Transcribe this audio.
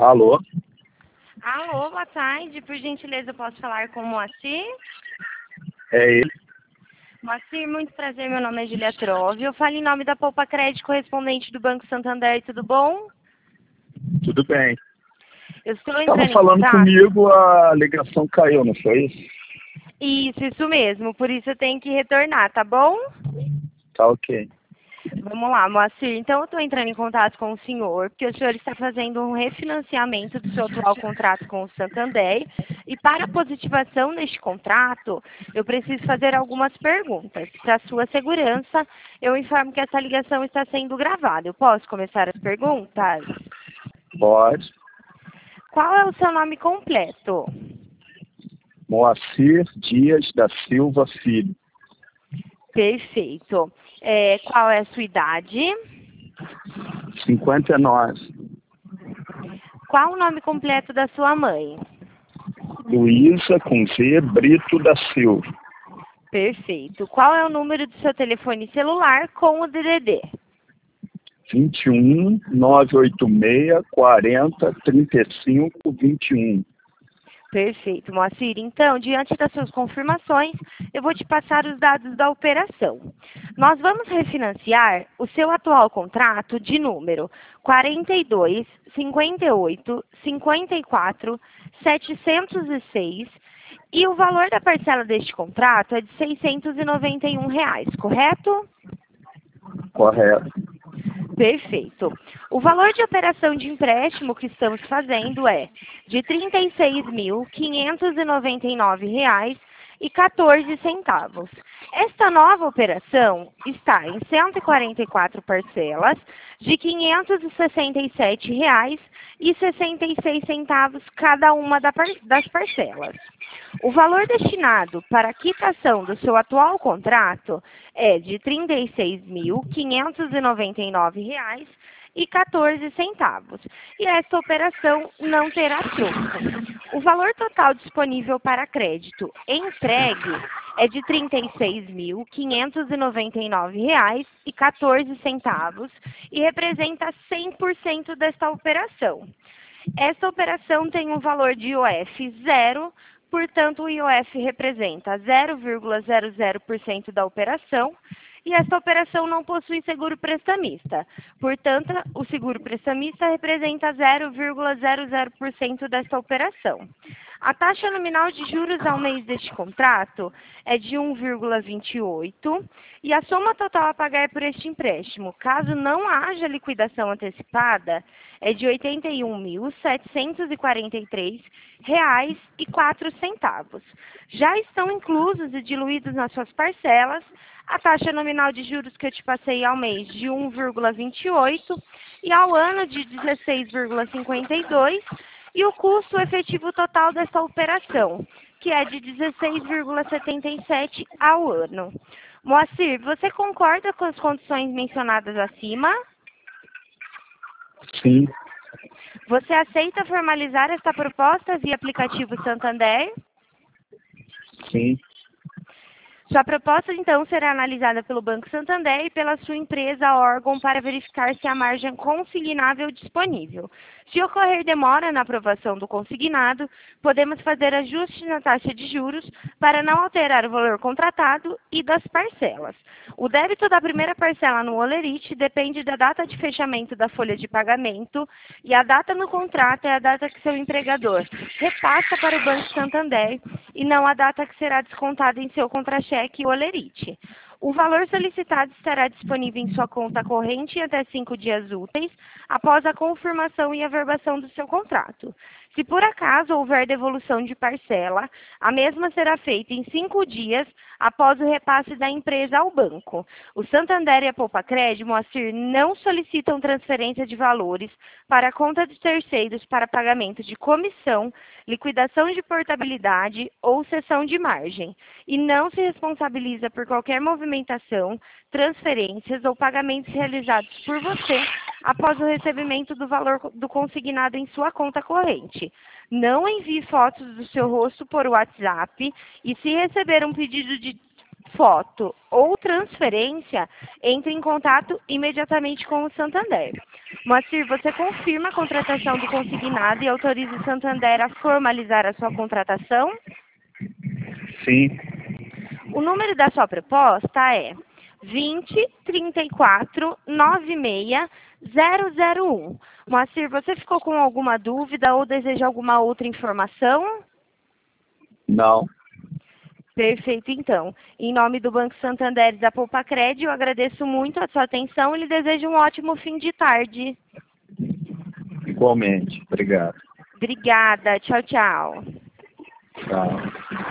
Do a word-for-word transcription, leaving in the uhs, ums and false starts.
Alô? Alô, boa tarde. Por gentileza, eu posso falar com o Moacir? É ele. Moacir, muito prazer. Meu nome é Julia Trove. Eu falo em nome da Poupa Crédito, correspondente do Banco Santander. Tudo bom? Tudo bem. Eu estou Estava entrando em falando contato. comigo, a ligação caiu, não foi isso? Isso, isso mesmo. Por isso eu tenho que retornar, tá bom? Tá ok. Vamos lá, Moacir. Então, eu estou entrando em contato com o senhor, porque o senhor está fazendo um refinanciamento do seu atual contrato com o Santander. E para a positivação neste contrato, eu preciso fazer algumas perguntas. Para sua segurança, eu informo que essa ligação está sendo gravada. Eu posso começar as perguntas? Pode. Qual é o seu nome completo? Moacir Dias da Silva Filho. Perfeito. É, qual é a sua idade? cinquenta e nove. Qual o nome completo da sua mãe? Luísa com Z Brito da Silva. Perfeito. Qual é o número do seu telefone celular com o D D D? vinte e um, novecentos e oitenta e seis, quarenta, trinta e cinco, vinte e um. Perfeito, Moacir. Então, diante das suas confirmações, eu vou te passar os dados da operação. Nós vamos refinanciar o seu atual contrato de número quarenta e dois, cinquenta e oito, cinquenta e quatro, setecentos e seis e o valor da parcela deste contrato é de seiscentos e noventa e um reais, correto? Correto. Perfeito. O valor de operação de empréstimo que estamos fazendo é de trinta e seis mil, quinhentos e noventa e nove reais e quatorze centavos. Esta nova operação está em cento e quarenta e quatro parcelas de quinhentos e sessenta e sete reais e sessenta e seis centavos cada uma das parcelas. O valor destinado para a quitação do seu atual contrato é de trinta e seis mil, quinhentos e noventa e nove reais e quatorze centavos. E esta operação não terá troco. O valor total disponível para crédito entregue é de trinta e seis mil, quinhentos e noventa e nove reais e quatorze centavos e representa cem por cento desta operação. Esta operação tem um valor de I O F zero, portanto, o I O F representa zero vírgula zero zero por cento da operação e esta operação não possui seguro prestamista. Portanto, o seguro prestamista representa zero vírgula zero zero por cento desta operação. A taxa nominal de juros ao mês deste contrato é de um vírgula vinte e oito e a soma total a pagar por este empréstimo, caso não haja liquidação antecipada, é de oitenta e um mil, setecentos e quarenta e três reais e quatro centavos. Já estão inclusos e diluídos nas suas parcelas a taxa nominal de juros que eu te passei ao mês de um vírgula vinte e oito e ao ano de dezesseis vírgula cinquenta e dois e o custo efetivo total dessa operação, que é de dezesseis vírgula setenta e sete ao ano. Moacir, você concorda com as condições mencionadas acima? Sim. Você aceita formalizar esta proposta via aplicativo Santander? Sim. Sua proposta, então, será analisada pelo Banco Santander e pela sua empresa órgão para verificar se há margem consignável disponível. Se ocorrer demora na aprovação do consignado, podemos fazer ajustes na taxa de juros para não alterar o valor contratado e das parcelas. O débito da primeira parcela no Olerite depende da data de fechamento da folha de pagamento e a data no contrato é a data que seu empregador repassa para o Banco Santander e não a data que será descontada em seu contra-cheque Olerite. O valor solicitado estará disponível em sua conta corrente em até cinco dias úteis após a confirmação e averbação do seu contrato. Se por acaso houver devolução de parcela, a mesma será feita em cinco dias após o repasse da empresa ao banco. O Santander e a Poupa Crédito, Moacir, não solicitam transferência de valores para a conta de terceiros para pagamento de comissão, liquidação de portabilidade ou cessão de margem, e não se responsabiliza por qualquer movimentação, transferências ou pagamentos realizados por você após o recebimento do valor do consignado em sua conta corrente. Não envie fotos do seu rosto por WhatsApp e se receber um pedido de foto ou transferência, entre em contato imediatamente com o Santander. Moacir, você confirma a contratação do consignado e autoriza o Santander a formalizar a sua contratação? Sim. O número da sua proposta é vinte, trinta e quatro, noventa e seis, zero zero um. Moacir, você ficou com alguma dúvida ou deseja alguma outra informação? Não. Perfeito, então. Em nome do Banco Santander e da Poupacred, eu agradeço muito a sua atenção e lhe desejo um ótimo fim de tarde. Igualmente. Obrigado. Obrigada. Tchau, tchau. Tchau.